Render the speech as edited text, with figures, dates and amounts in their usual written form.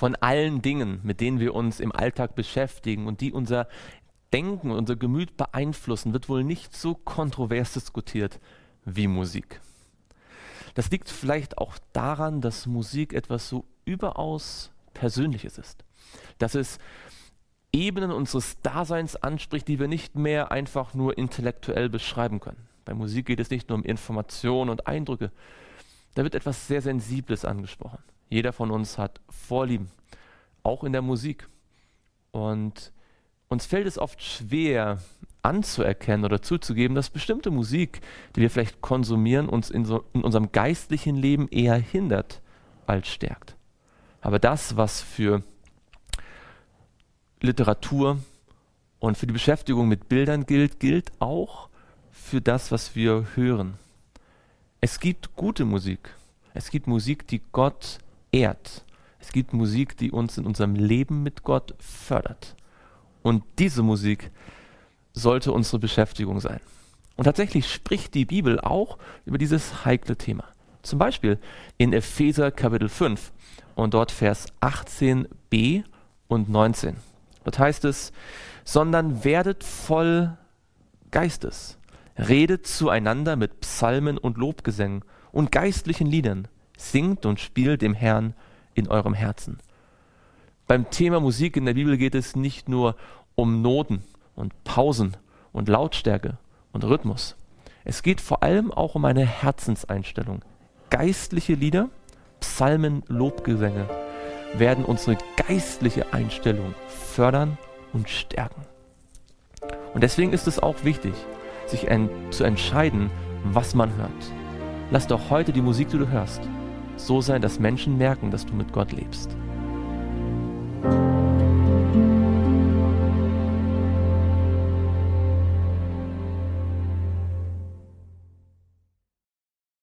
von allen Dingen, mit denen wir uns im Alltag beschäftigen und die unser Denken, unser Gemüt beeinflussen, wird wohl nicht so kontrovers diskutiert wie Musik. Das liegt vielleicht auch daran, dass Musik etwas so überaus Persönliches ist. Dass es Ebenen unseres Daseins anspricht, die wir nicht mehr einfach nur intellektuell beschreiben können. Bei Musik geht es nicht nur um Informationen und Eindrücke. Da wird etwas sehr Sensibles angesprochen. Jeder von uns hat Vorlieben, auch in der Musik. Und uns fällt es oft schwer anzuerkennen oder zuzugeben, dass bestimmte Musik, die wir vielleicht konsumieren, uns in unserem geistlichen Leben eher hindert als stärkt. Aber das, was für Literatur und für die Beschäftigung mit Bildern gilt, gilt auch für das, was wir hören. Es gibt gute Musik. Es gibt Musik, die Gott ehrt. Es gibt Musik, die uns in unserem Leben mit Gott fördert. Und diese Musik sollte unsere Beschäftigung sein. Und tatsächlich spricht die Bibel auch über dieses heikle Thema. Zum Beispiel in Epheser Kapitel 5 und dort Vers 18b und 19. Dort heißt es, sondern werdet voll Geistes, redet zueinander mit Psalmen und Lobgesängen und geistlichen Liedern, singt und spielt dem Herrn in eurem Herzen. Beim Thema Musik in der Bibel geht es nicht nur um Noten und Pausen und Lautstärke und Rhythmus. Es geht vor allem auch um eine Herzenseinstellung. Geistliche Lieder, Psalmen, Lobgesänge werden unsere geistliche Einstellung fördern und stärken. Und deswegen ist es auch wichtig, sich zu entscheiden, was man hört. Lass doch heute die Musik, die du hörst, so sein, dass Menschen merken, dass du mit Gott lebst.